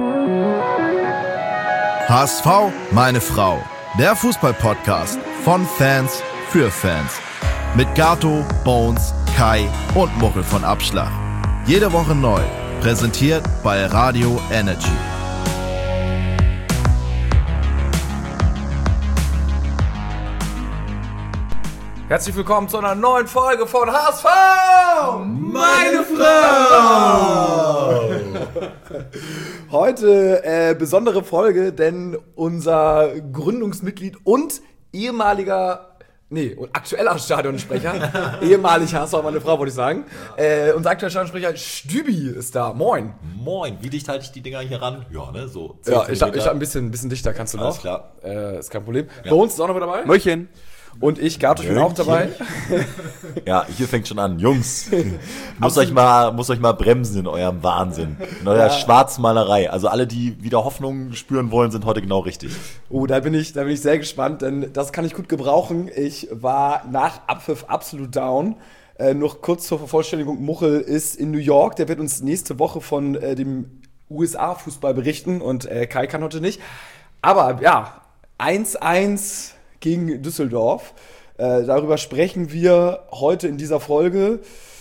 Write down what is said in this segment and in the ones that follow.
HSV, meine Frau. Der Fußball-Podcast von Fans für Fans. Mit Gato, Bones, Kai und Muchel von Abschlag. Jede Woche neu. Präsentiert bei Radio Energy. Herzlich willkommen zu einer neuen Folge von HSV! Meine Frau! Heute besondere Folge, denn unser Gründungsmitglied und aktueller Stadionsprecher, ehemalig HSV, meine Frau, wollte ich sagen. Unser aktueller Stadionsprecher Stübi ist da. Moin. Moin. Wie dicht halte ich die Dinger hier ran? Ja, ne, so 10 ich hab ein bisschen dichter, kannst du noch. Alles klar. Ist kein Problem. Ja. Bei uns ist auch noch mit dabei. Möchen. Und ich, Gato, bin auch dabei. Ja, hier fängt schon an. Jungs, muss euch mal bremsen in eurem Wahnsinn, in eurer Schwarzmalerei. Also alle, die wieder Hoffnung spüren wollen, sind heute genau richtig. Oh, da bin ich sehr gespannt, denn das kann ich gut gebrauchen. Ich war nach Abpfiff absolut down. Noch kurz zur Vervollständigung, Muchel ist in New York. Der wird uns nächste Woche von dem USA-Fußball berichten und Kai kann heute nicht. Aber ja, 1-1 gegen Düsseldorf. Darüber sprechen wir heute in dieser Folge.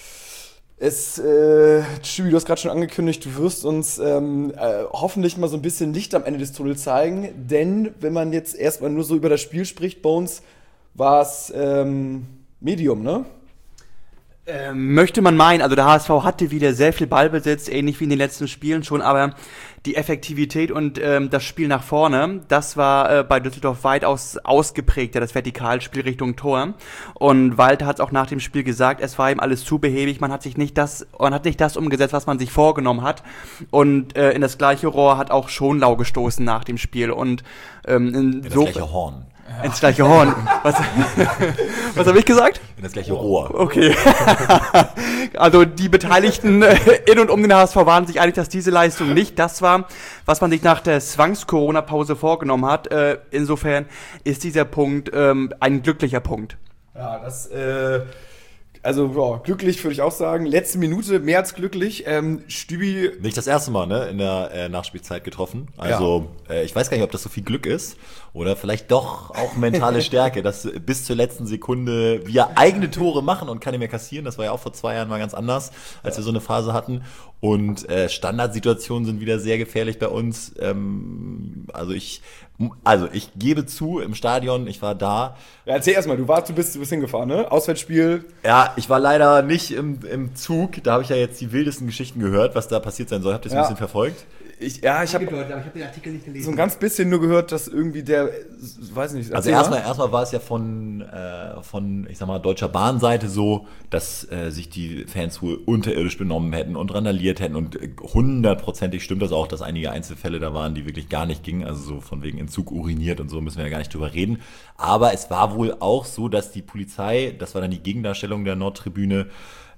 Stübi, du hast gerade schon angekündigt, du wirst uns hoffentlich mal so ein bisschen Licht am Ende des Tunnels zeigen, denn wenn man jetzt erstmal nur so über das Spiel spricht, bei uns war es Medium, ne? Möchte man meinen, also der HSV hatte wieder sehr viel Ballbesitz, ähnlich wie in den letzten Spielen schon, aber die Effektivität und das Spiel nach vorne, das war bei Düsseldorf weitaus ausgeprägter, das Vertikalspiel Richtung Tor. Und Walter hat es auch nach dem Spiel gesagt, es war ihm alles zu behäbig, man hat nicht das umgesetzt, was man sich vorgenommen hat. Und in das gleiche Rohr hat auch Schonlau gestoßen nach dem Spiel. Und in das gleiche Horn. Ins gleiche Horn. Was habe ich gesagt? In das gleiche Rohr. Okay. Also die Beteiligten in und um den HSV waren sich einig, dass diese Leistung nicht das war, was man sich nach der Zwangs-Corona-Pause vorgenommen hat. Insofern ist dieser Punkt ein glücklicher Punkt. Ja, glücklich würde ich auch sagen. Letzte Minute, mehr als glücklich. Stübi. Nicht das erste Mal, ne, in der Nachspielzeit getroffen. Also, ich weiß gar nicht, ob das so viel Glück ist oder vielleicht doch auch mentale Stärke, dass bis zur letzten Sekunde wir eigene Tore machen und keine mehr kassieren. Das war ja auch vor 2 Jahren mal ganz anders, als wir so eine Phase hatten. Und Standardsituationen sind wieder sehr gefährlich bei uns. Ich gebe zu, im Stadion, ich war da. Ja, erzähl erstmal, du bist hingefahren, ne? Auswärtsspiel. Ja, ich war leider nicht im Zug. Da habe ich ja jetzt die wildesten Geschichten gehört, was da passiert sein soll. Habt ihr das ein bisschen verfolgt? Ich habe den Artikel nicht gelesen. So ein ganz bisschen nur gehört, dass irgendwie weiß nicht. Also erstmal war es ja von ich sag mal, Deutscher Bahnseite so, dass sich die Fans wohl unterirdisch benommen hätten und randaliert hätten und 100%ig stimmt das auch, dass einige Einzelfälle da waren, die wirklich gar nicht gingen, also so von wegen im Zug uriniert und so, müssen wir ja gar nicht drüber reden. Aber es war wohl auch so, dass die Polizei, das war dann die Gegendarstellung der Nordtribüne,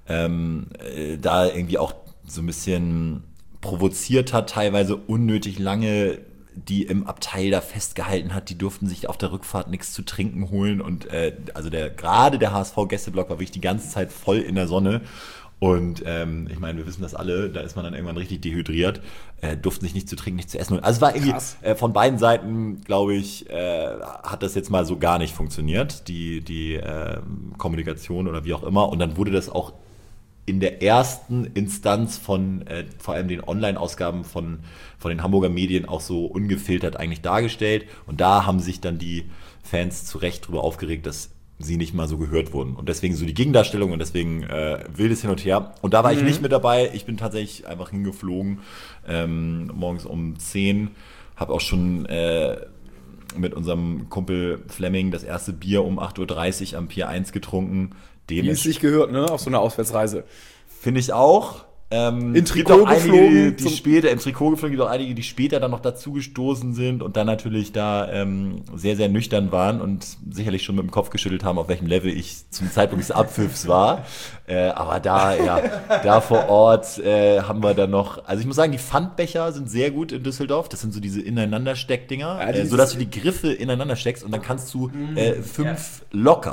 da irgendwie auch so ein bisschen provoziert hat, teilweise unnötig lange die im Abteil da festgehalten hat, die durften sich auf der Rückfahrt nichts zu trinken holen und gerade der HSV-Gästeblock war wirklich die ganze Zeit voll in der Sonne und ich meine, wir wissen das alle, da ist man dann irgendwann richtig dehydriert, durften sich nichts zu trinken, nichts zu essen holen. Also es war irgendwie von beiden Seiten, glaube ich, hat das jetzt mal so gar nicht funktioniert, die Kommunikation oder wie auch immer und dann wurde das auch in der ersten Instanz von vor allem den Online-Ausgaben von den Hamburger Medien auch so ungefiltert eigentlich dargestellt. Und da haben sich dann die Fans zu Recht drüber aufgeregt, dass sie nicht mal so gehört wurden. Und deswegen so die Gegendarstellung und deswegen wildes Hin und Her. Und da war ich nicht mit dabei. Ich bin tatsächlich einfach hingeflogen, morgens um 10. Habe auch schon mit unserem Kumpel Flemming das erste Bier um 8.30 Uhr am Pier 1 getrunken. Wie es sich gehört, ne? Auf so einer Auswärtsreise. Finde ich auch. In Trikot geflogen. Im Trikot geflogen, gibt auch einige, die später dann noch dazugestoßen sind und dann natürlich da sehr, sehr nüchtern waren und sicherlich schon mit dem Kopf geschüttelt haben, auf welchem Level ich zum Zeitpunkt des Abpfiffs war. Aber da vor Ort haben wir dann noch, also ich muss sagen, die Pfandbecher sind sehr gut in Düsseldorf. Das sind so diese Ineinander-Steckdinger, sodass du die Griffe ineinander steckst und dann kannst du 5 locker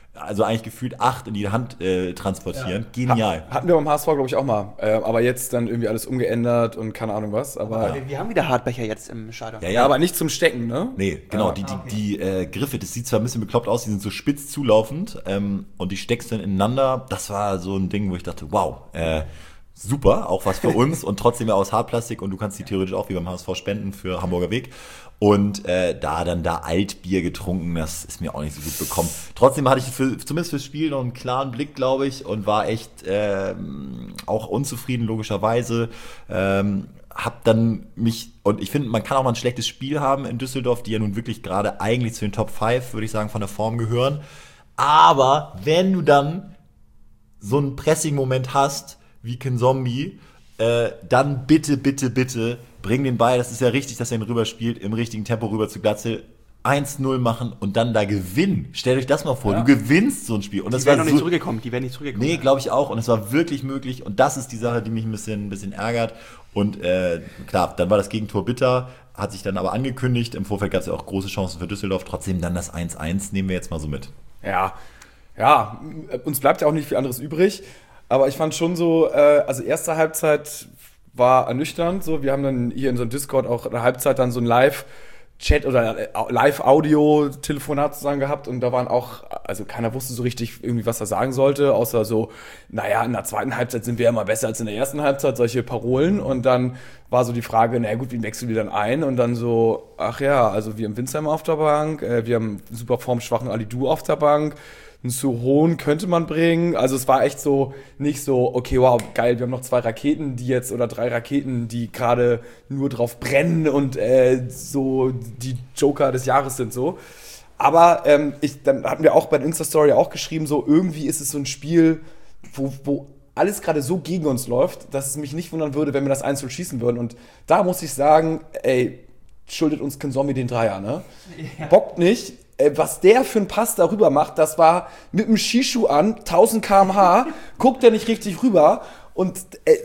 also eigentlich gefühlt 8 in die Hand transportieren. Genial. Hatten wir beim HSV, glaube ich, auch mal. Aber jetzt dann irgendwie alles umgeändert und keine Ahnung was. Aber Wir haben wieder Hartbecher jetzt im Stadion. Ja. aber nicht zum Stecken, ne? Nee, genau. Die Griffe, das sieht zwar ein bisschen bekloppt aus, die sind so spitz zulaufend und die steckst dann ineinander. Das war so ein Ding, wo ich dachte, wow, super, auch was für uns und trotzdem ja aus Hartplastik und du kannst die theoretisch auch wie beim HSV spenden für Hamburger Weg. Und da Altbier getrunken, das ist mir auch nicht so gut bekommen. Trotzdem hatte ich zumindest fürs Spiel noch einen klaren Blick, glaube ich, und war echt auch unzufrieden, logischerweise. Hab dann und ich finde, man kann auch mal ein schlechtes Spiel haben in Düsseldorf, die ja nun wirklich gerade eigentlich zu den Top 5, würde ich sagen, von der Form gehören. Aber wenn du dann so einen Pressing-Moment hast, wie Kinzombie, dann bitte bring den Ball, das ist ja richtig, dass er ihn rüberspielt, im richtigen Tempo rüber zu Glatzel, 1-0 machen und dann da gewinnen. Stellt euch das mal vor, du gewinnst so ein Spiel. Und Die werden nicht zurückgekommen. Nee, glaube ich auch. Und es war wirklich möglich. Und das ist die Sache, die mich ein bisschen ärgert. Und klar, dann war das Gegentor bitter, hat sich dann aber angekündigt. Im Vorfeld gab es ja auch große Chancen für Düsseldorf. Trotzdem dann das 1-1 nehmen wir jetzt mal so mit. Ja, uns bleibt ja auch nicht viel anderes übrig. Aber ich fand schon so, also erste Halbzeit war ernüchternd. So, wir haben dann hier in so einem Discord auch in der Halbzeit dann so ein Live-Chat oder Live-Audio-Telefonat zusammen gehabt und da waren auch, also keiner wusste so richtig irgendwie, was er sagen sollte, außer so, naja, in der zweiten Halbzeit sind wir ja immer besser als in der ersten Halbzeit, solche Parolen und dann war so die Frage, naja gut, wie wechseln wir dann ein? Und dann so, ach ja, also wir haben Winsheimer auf der Bank, wir haben super formschwachen Alidu auf der Bank, einen Suhohn könnte man bringen. Also es war echt so, nicht so, okay, wow, geil, wir haben noch 2 Raketen, oder 3 Raketen, die gerade nur drauf brennen und so die Joker des Jahres sind so. Aber dann hatten wir auch bei der Insta-Story auch geschrieben, so irgendwie ist es so ein Spiel, wo alles gerade so gegen uns läuft, dass es mich nicht wundern würde, wenn wir das 1-0 schießen würden. Und da muss ich sagen, ey, schuldet uns Kinzombie den Dreier, ne? Ja. Bockt nicht. Was der für einen Pass darüber macht, das war mit dem Skischuh an, 1000 km/h, guckt er nicht richtig rüber und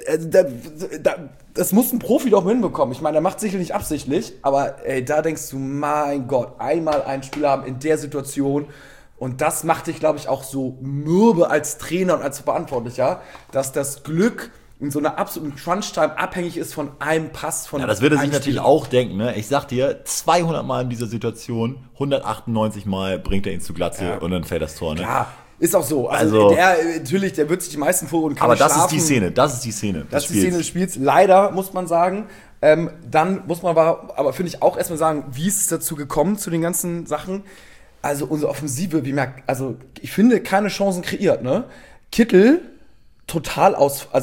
das muss ein Profi doch hinbekommen. Ich meine, er macht sicherlich nicht absichtlich, aber da denkst du, mein Gott, einmal einen Spieler haben in der Situation und das macht dich, glaube ich, auch so mürbe als Trainer und als Verantwortlicher, dass das Glück in so einer absoluten Crunch-Time abhängig ist von einem Pass von. Ja, das würde er sich natürlich auch denken, ne? Ich sag dir, 200 Mal in dieser Situation, 198 Mal bringt er ihn zu Glatze und dann fällt das Tor, ne? Ja, ist auch so. Also der wird sich die meisten vor und kann aber nicht schlafen. Das ist die Szene. Das ist die Szene des Spiels. Leider, muss man sagen. Dann muss man aber finde ich, auch erstmal sagen, wie ist es dazu gekommen, zu den ganzen Sachen. Also unsere Offensive, ich finde, keine Chancen kreiert, ne? Kittel total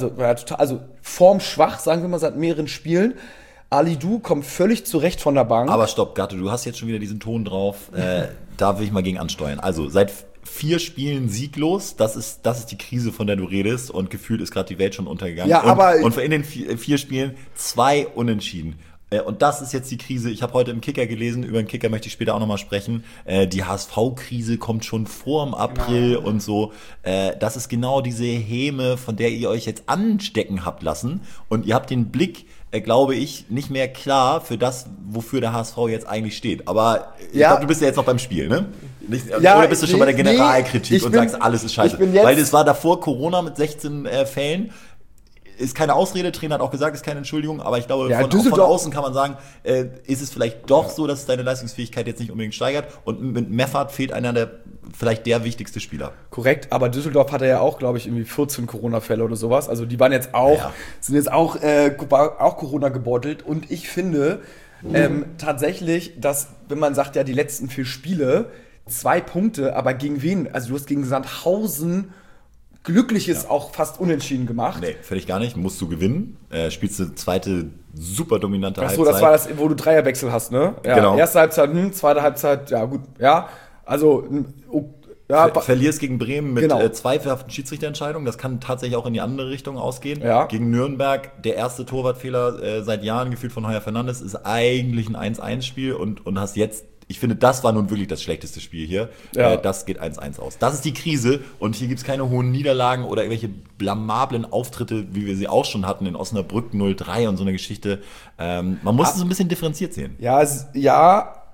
formschwach, sagen wir mal, seit mehreren Spielen. Alidu kommt völlig zurecht von der Bank. Aber stopp, Gatto, du hast jetzt schon wieder diesen Ton drauf. Da will ich mal gegen ansteuern. Also, seit 4 Spielen sieglos, das ist die Krise, von der du redest. Und gefühlt ist gerade die Welt schon untergegangen. Ja, und in den 4 Spielen 2 Unentschieden. Und das ist jetzt die Krise. Ich habe heute im Kicker gelesen, über den Kicker möchte ich später auch nochmal sprechen. Die HSV-Krise kommt schon vor im April und so. Das ist genau diese Häme, von der ihr euch jetzt anstecken habt lassen. Und ihr habt den Blick, glaube ich, nicht mehr klar für das, wofür der HSV jetzt eigentlich steht. Aber ich glaube, du bist ja jetzt noch beim Spiel, ne? Oder bist du schon bei der Generalkritik und sagst, alles ist scheiße? Weil es war davor Corona mit 16 Fällen. Ist keine Ausrede, Trainer hat auch gesagt, ist keine Entschuldigung, aber ich glaube, von außen kann man sagen, ist es vielleicht doch so, dass es deine Leistungsfähigkeit jetzt nicht unbedingt steigert und mit Meffert fehlt vielleicht der wichtigste Spieler. Korrekt, aber Düsseldorf hatte ja auch, glaube ich, irgendwie 14 Corona-Fälle oder sowas, also die waren jetzt auch, sind jetzt auch Corona gebeutelt und ich finde tatsächlich, dass, wenn man sagt, ja, die letzten 4 Spiele, 2 Punkte, aber gegen wen? Also du hast gegen Sandhausen Glückliches auch fast unentschieden gemacht. Nee, völlig gar nicht. Musst du gewinnen. Spielst du zweite super dominante Halbzeit. Achso, das war das, wo du Dreierwechsel hast, ne? Ja, genau. Erste Halbzeit, zweite Halbzeit, ja gut. Ja, also verlierst gegen Bremen mit zweifelhaften Schiedsrichterentscheidungen. Das kann tatsächlich auch in die andere Richtung ausgehen. Ja. Gegen Nürnberg, der erste Torwartfehler seit Jahren gefühlt von Heuer Fernandes, ist eigentlich ein 1-1-Spiel und hast jetzt. Ich finde, das war nun wirklich das schlechteste Spiel hier. Ja. Das geht 1-1 aus. Das ist die Krise und hier gibt es keine hohen Niederlagen oder irgendwelche blamablen Auftritte, wie wir sie auch schon hatten in Osnabrück 0-3 und so eine Geschichte. Man muss es so ein bisschen differenziert sehen. Ja,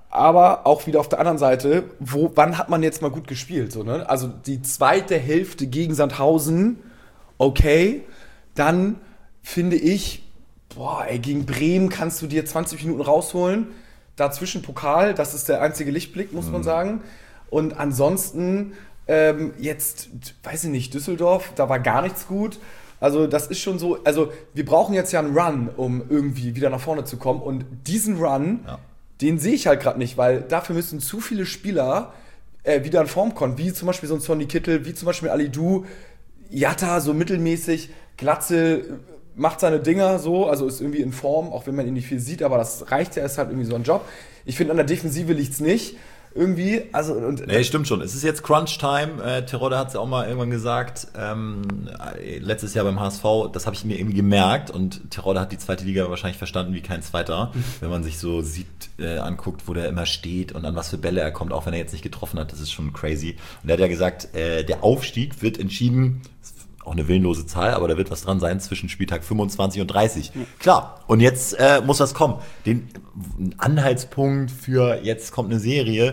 aber auch wieder auf der anderen Seite, wann hat man jetzt mal gut gespielt? So, ne? Also die zweite Hälfte gegen Sandhausen, okay, dann finde ich, gegen Bremen kannst du dir 20 Minuten rausholen, dazwischen Pokal, das ist der einzige Lichtblick, muss man sagen. Und ansonsten, jetzt, weiß ich nicht, Düsseldorf, da war gar nichts gut. Also das ist schon so, also wir brauchen jetzt ja einen Run, um irgendwie wieder nach vorne zu kommen. Und diesen Run, den sehe ich halt gerade nicht, weil dafür müssen zu viele Spieler wieder in Form kommen. Wie zum Beispiel so ein Sonny Kittel, wie zum Beispiel Alidou, Jatta so mittelmäßig, Glatzel macht seine Dinger so, also ist irgendwie in Form, auch wenn man ihn nicht viel sieht, aber das reicht ja, ist halt irgendwie so ein Job. Ich finde, an der Defensive liegt's nicht. Irgendwie, also nee, stimmt schon. Es ist jetzt Crunch-Time. Terodde hat es ja auch mal irgendwann gesagt, letztes Jahr beim HSV, das habe ich mir irgendwie gemerkt und Terodde hat die zweite Liga wahrscheinlich verstanden wie kein zweiter, wenn man sich so sieht, anguckt, wo der immer steht und an was für Bälle er kommt, auch wenn er jetzt nicht getroffen hat, das ist schon crazy. Und er hat ja gesagt, der Aufstieg wird entschieden, auch eine willenlose Zahl, aber da wird was dran sein zwischen Spieltag 25 und 30. Ja. Klar, und jetzt muss was kommen. Den Anhaltspunkt für jetzt kommt eine Serie,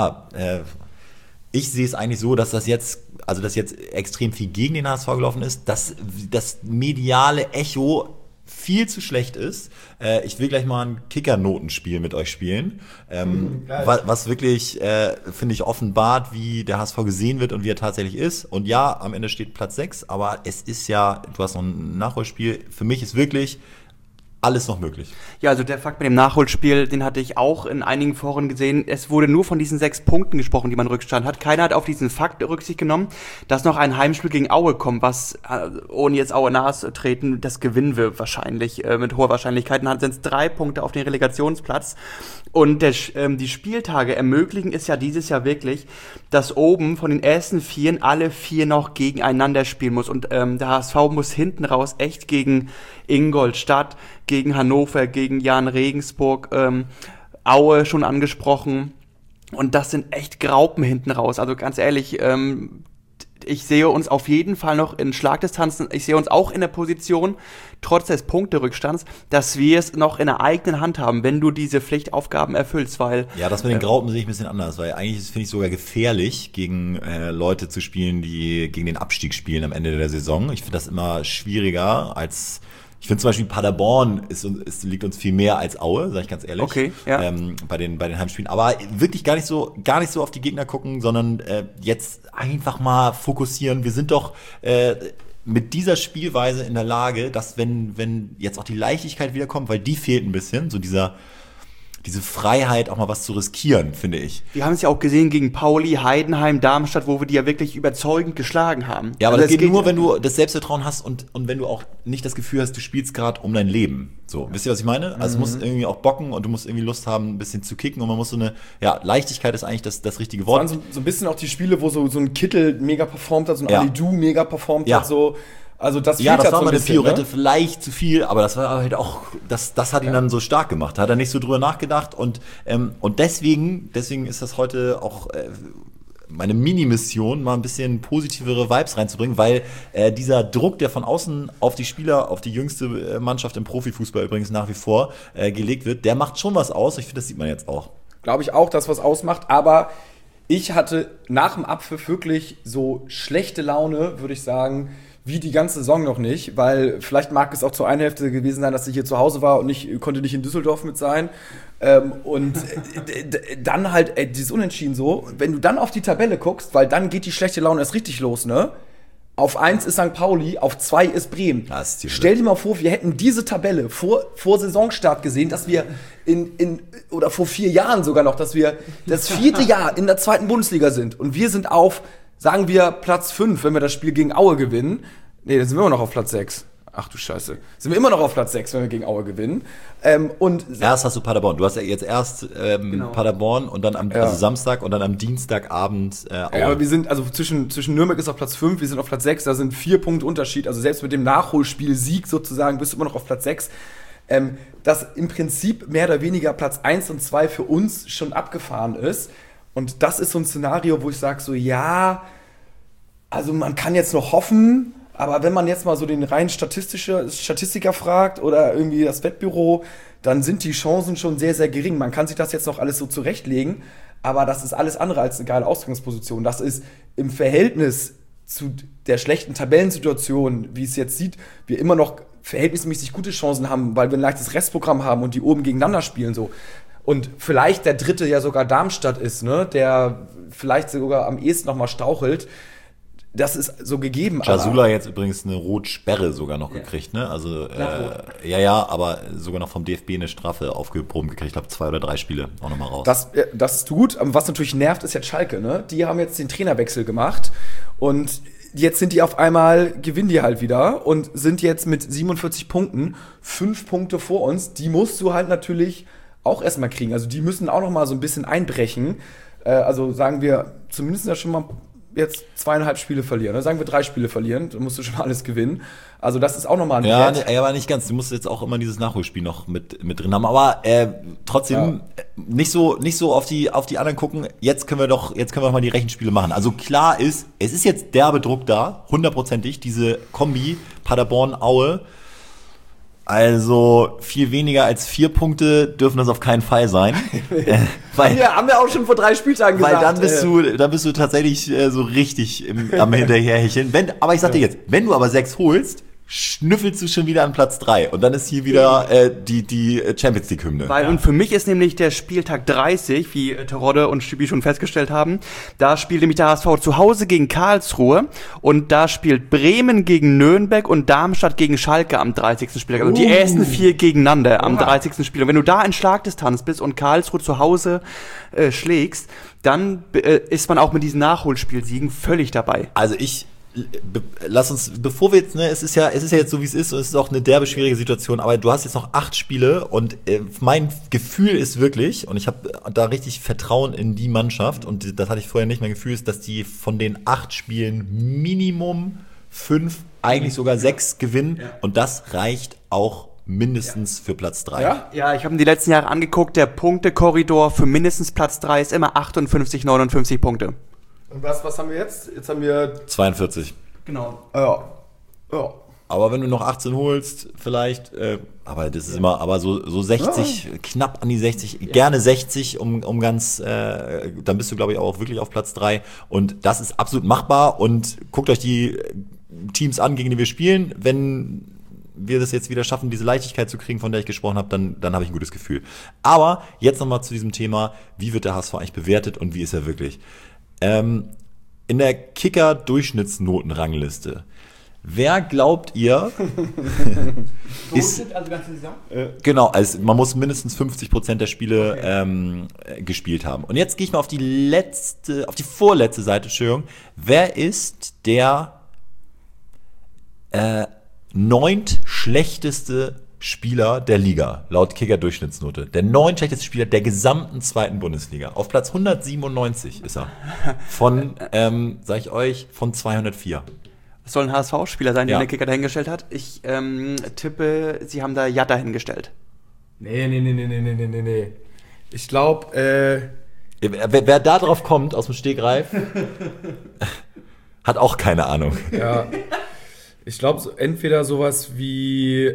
ich sehe es eigentlich so, dass das jetzt extrem viel gegen den HSV gelaufen ist, dass das mediale Echo viel zu schlecht ist. Ich will gleich mal ein Kicker-Notenspiel mit euch spielen, was wirklich, finde ich, offenbart, wie der HSV gesehen wird und wie er tatsächlich ist. Und ja, am Ende steht Platz 6, aber es ist ja, du hast noch ein Nachholspiel. Für mich ist wirklich alles noch möglich. Ja, also der Fakt mit dem Nachholspiel, den hatte ich auch in einigen Foren gesehen. Es wurde nur von diesen 6 Punkten gesprochen, die man Rückstand hat. Keiner hat auf diesen Fakt Rücksicht genommen, dass noch ein Heimspiel gegen Aue kommt, was, ohne jetzt Aue nahe zu treten, das gewinnen wir wahrscheinlich mit hoher Wahrscheinlichkeit. Dann sind es 3 Punkte auf den Relegationsplatz. Und die Spieltage ermöglichen es ja dieses Jahr wirklich, dass oben von den ersten 4 alle 4 noch gegeneinander spielen muss. Und der HSV muss hinten raus echt gegen Ingolstadt, gegen Hannover, gegen Jan Regensburg, Aue schon angesprochen. Und das sind echt Graupen hinten raus. Also ganz ehrlich, ich sehe uns auf jeden Fall noch in Schlagdistanzen. Ich sehe uns auch in der Position, trotz des Punkterückstands, dass wir es noch in der eigenen Hand haben, wenn du diese Pflichtaufgaben erfüllst, weil... Ja, das mit den Graupen sehe ich ein bisschen anders, weil eigentlich finde ich sogar gefährlich, gegen Leute zu spielen, die gegen den Abstieg spielen am Ende der Saison. Ich finde das immer schwieriger als... Ich finde zum Beispiel Paderborn liegt uns viel mehr als Aue, sage ich ganz ehrlich. Okay, ja. Bei den Heimspielen. Aber wirklich gar nicht so auf die Gegner gucken, sondern jetzt einfach mal fokussieren. Wir sind doch mit dieser Spielweise in der Lage, dass wenn jetzt auch die Leichtigkeit wiederkommt, weil die fehlt ein bisschen, so diese Freiheit, auch mal was zu riskieren, finde ich. Wir haben es ja auch gesehen gegen Pauli, Heidenheim, Darmstadt, wo wir die ja wirklich überzeugend geschlagen haben. Ja, aber also das geht nur, wenn du das Selbstvertrauen hast und wenn du auch nicht das Gefühl hast, du spielst gerade um dein Leben. So, wisst ihr, was ich meine? Also es muss irgendwie auch bocken und du musst irgendwie Lust haben, ein bisschen zu kicken und man muss Leichtigkeit ist eigentlich das richtige Wort. Das waren so ein bisschen auch die Spiele, wo so ein Kittel mega performt hat, so ein Alidou mega performt hat, so. Also das das war so mal eine Piorette, ne? Vielleicht zu viel, aber das war halt auch, das hat ihn dann so stark gemacht. Da hat er nicht so drüber nachgedacht und deswegen ist das heute auch meine Mini-Mission, mal ein bisschen positivere Vibes reinzubringen, weil dieser Druck, der von außen auf die Spieler, auf die jüngste Mannschaft im Profifußball übrigens nach wie vor gelegt wird, der macht schon was aus. Ich finde, das sieht man jetzt auch. Glaube ich auch, dass was ausmacht, aber ich hatte nach dem Abpfiff wirklich so schlechte Laune, würde ich sagen, wie die ganze Saison noch nicht, weil vielleicht mag es auch zur einen Hälfte gewesen sein, dass ich hier zu Hause war und konnte nicht in Düsseldorf mit sein. Und dann halt dieses Unentschieden so. Wenn du dann auf die Tabelle guckst, weil dann geht die schlechte Laune erst richtig los, ne? Auf 1 ist St. Pauli, auf 2 ist Bremen. Stell dir mal vor, wir hätten diese Tabelle vor Saisonstart gesehen, dass wir oder vor 4 Jahren sogar noch, dass wir das 4. Jahr in der 2. Bundesliga sind und wir sind auf, sagen wir, Platz 5, wenn wir das Spiel gegen Aue gewinnen. Nee, dann sind wir immer noch auf Platz 6. Ach du Scheiße. Sind wir immer noch auf Platz 6, wenn wir gegen Aue gewinnen. Erst hast du Paderborn. Du hast ja jetzt erst Paderborn und dann also Samstag und dann am Dienstagabend Aue. Ja, aber wir sind, also zwischen Nürnberg ist auf Platz 5, wir sind auf Platz 6, da sind 4 Punkte Unterschied. Also selbst mit dem Nachholspiel Sieg sozusagen bist du immer noch auf Platz 6. Dass im Prinzip mehr oder weniger Platz 1 und 2 für uns schon abgefahren ist. Und das ist so ein Szenario, wo ich sage so, ja, also man kann jetzt noch hoffen, Aber wenn man jetzt mal so den reinen Statistiker fragt oder irgendwie das Wettbüro, dann sind die Chancen schon sehr, sehr gering. Man kann sich das jetzt noch alles so zurechtlegen, aber das ist alles andere als eine geile Ausgangsposition. Das ist im Verhältnis zu der schlechten Tabellensituation, wie es jetzt sieht, wir immer noch verhältnismäßig gute Chancen haben, weil wir ein leichtes Restprogramm haben und die oben gegeneinander spielen so. Und vielleicht der dritte ja sogar Darmstadt ist, ne, der vielleicht sogar am ehesten noch mal strauchelt. Das ist so gegeben. Jasula jetzt übrigens eine Rotsperre sogar noch gekriegt, ne? Also aber sogar noch vom DFB eine Strafe aufgehoben gekriegt. Ich glaube 2 oder 3 Spiele auch nochmal raus. Das ist gut. Was natürlich nervt, ist jetzt Schalke, ne? Die haben jetzt den Trainerwechsel gemacht und jetzt sind die auf einmal, gewinnen die halt wieder und sind jetzt mit 47 Punkten 5 Punkte vor uns. Die musst du halt natürlich auch erstmal kriegen. Also die müssen auch noch mal so ein bisschen einbrechen. Also sagen wir zumindest ja schon mal jetzt 2,5 Spiele verlieren. Oder sagen wir 3 Spiele verlieren, dann musst du schon alles gewinnen. Also das ist auch nochmal ein Wert. Ja, aber nicht ganz. Du musst jetzt auch immer dieses Nachholspiel noch mit drin haben. Aber trotzdem nicht so auf die anderen gucken. Jetzt können wir doch mal die Rechenspiele machen. Also klar ist, es ist jetzt derbe Druck da, 100%ig, diese Kombi Paderborn-Aue. Also viel weniger als 4 Punkte dürfen das auf keinen Fall sein. Haben wir auch schon vor 3 Spieltagen gesagt. Weil dann bist du tatsächlich so richtig am Hinterherhecheln. Aber ich sag dir jetzt, wenn du aber 6 holst, schnüffelst du schon wieder an Platz 3. Und dann ist hier wieder die Champions League-Hymne. Und für mich ist nämlich der Spieltag 30, wie Terodde und Stübi schon festgestellt haben, da spielt nämlich der HSV zu Hause gegen Karlsruhe und da spielt Bremen gegen Nürnberg und Darmstadt gegen Schalke am 30. Spieltag. Also die ersten 4 gegeneinander am 30. Spieltag. Und wenn du da in Schlagdistanz bist und Karlsruhe zu Hause schlägst, dann ist man auch mit diesen Nachholspielsiegen völlig dabei. Also lass uns, bevor wir jetzt, ne, es ist ja jetzt so, wie es ist, und es ist auch eine derbe schwierige Situation, aber du hast jetzt noch 8 Spiele und mein Gefühl ist wirklich, und ich habe da richtig Vertrauen in die Mannschaft, und das hatte ich vorher nicht, mein Gefühl ist, dass die von den 8 Spielen Minimum 5, eigentlich sogar 6 gewinnen, und das reicht auch mindestens für Platz 3. Ja, ich habe mir die letzten Jahre angeguckt, der Punktekorridor für mindestens Platz 3 ist immer 58, 59 Punkte. Und was haben wir jetzt? Jetzt haben wir 42. Genau. Ja. Aber wenn du noch 18 holst, vielleicht, aber das ist immer, aber so 60, knapp an die 60, gerne 60, um ganz, dann bist du, glaube ich, auch wirklich auf Platz 3. Und das ist absolut machbar. Und guckt euch die Teams an, gegen die wir spielen. Wenn wir das jetzt wieder schaffen, diese Leichtigkeit zu kriegen, von der ich gesprochen habe, dann habe ich ein gutes Gefühl. Aber jetzt nochmal zu diesem Thema, wie wird der HSV eigentlich bewertet und wie ist er wirklich? In der Kicker-Durchschnittsnotenrangliste. Wer glaubt ihr ist, also ganze Saison? Genau, also man muss mindestens 50% der Spiele gespielt haben. Und jetzt gehe ich mal auf die vorletzte Seite, Entschuldigung. Wer ist der 9. schlechteste Spieler der Liga, laut Kicker-Durchschnittsnote? Der 9. schlechteste Spieler der gesamten 2. Bundesliga. Auf Platz 197 ist er. Von, sag ich euch, von 204. Es soll ein HSV-Spieler sein, den der Kicker dahingestellt hat. Ich tippe, sie haben da Jatta hingestellt. Nee. Ich glaube, wer da drauf kommt, aus dem Stegreif, hat auch keine Ahnung. Ja. Ich glaube, entweder sowas wie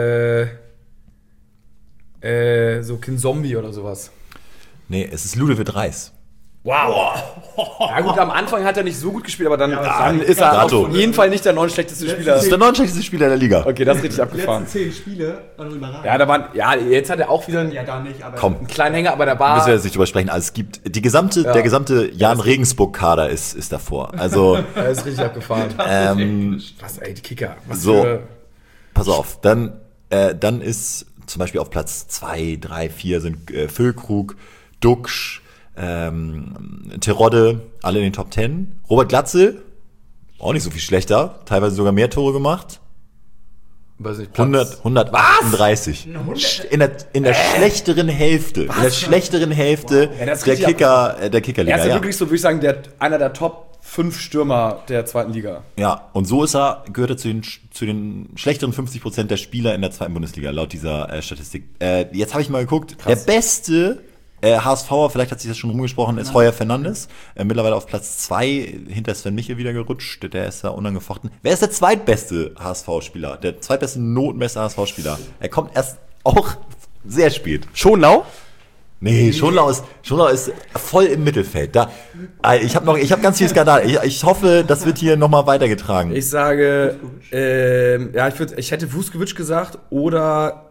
so Kinzombie oder sowas. Nee, es ist Ludovic Reis. wow. Ja gut, am Anfang hat er nicht so gut gespielt, aber dann ist er Dato. auf jeden Fall nicht der 9. schlechteste Spieler. Das ist der 9. schlechteste Spieler der Liga. Okay, das ist richtig abgefahren. 10 Spiele waren überragend. Ja, jetzt hat er auch wieder Ja, da nicht, aber Komm, einen kleinen Hänger, aber der müssen wir war... jetzt nicht drüber sprechen. Also es gibt der gesamte Jan Regensburg-Kader ist davor. Also Er ist richtig abgefahren. Was, ey, die Kicker. Was So. für... pass auf, dann ist zum Beispiel auf Platz 2, 3, 4 sind Füllkrug, Duxch, Terodde, alle in den Top 10. Robert Glatzel, auch nicht so viel schlechter, teilweise sogar mehr Tore gemacht. Weiß nicht, 138. In der schlechteren Hälfte. In der schlechteren Hälfte Ja, das ist der richtig Kickerliga. Er ist ja Ja. wirklich so, würde ich sagen, einer der Top 5 Stürmer der 2. Liga. Ja, und so gehört er zu den schlechteren 50% der Spieler in der 2. Bundesliga, laut dieser Statistik. Jetzt habe ich mal geguckt, der beste HSVer, vielleicht hat sich das schon rumgesprochen, ist Heuer Fernandes. Mittlerweile auf Platz 2 hinter Sven Michel wieder gerutscht. Der ist da unangefochten. Wer ist der zweitbeste HSV-Spieler? Der zweitbeste notenbeste HSV-Spieler. Er kommt erst auch sehr spät. Schonlau? Nee, Schonlau ist voll im Mittelfeld. Ich habe ganz viel Skandal. Ich hoffe, das wird hier nochmal weitergetragen. Ich sage, ich hätte Vuskovic gesagt oder